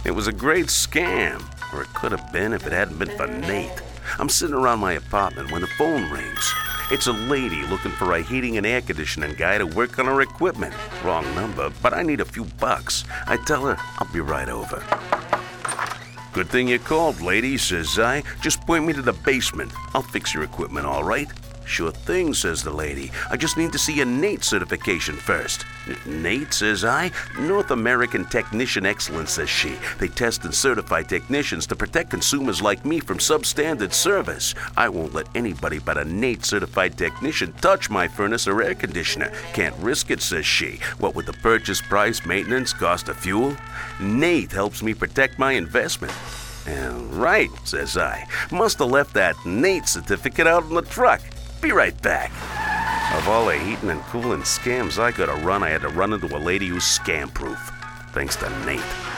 It was a great scam, or it could have been if it hadn't been for Nate. I'm sitting around my apartment when the phone rings. It's a lady looking for a heating and air conditioning guy to work on her equipment. Wrong number, but I need a few bucks. I tell her I'll be right over. Good thing you called, lady, says I. Just point me to the basement. I'll fix your equipment, all right? Sure thing, says the lady. I just need to see a NATE certification first. NATE, says I? North American Technician Excellence, says she. They test and certify technicians to protect consumers like me from substandard service. I won't let anybody but a NATE certified technician touch my furnace or air conditioner. Can't risk it, says she. What with the purchase price, maintenance, cost of fuel? NATE helps me protect my investment. Right, says I. Must have left that NATE certificate out in the truck. Be right back. Of all the heating and cooling scams I gotta run, I had to run into a lady who's scam-proof. Thanks to Nate.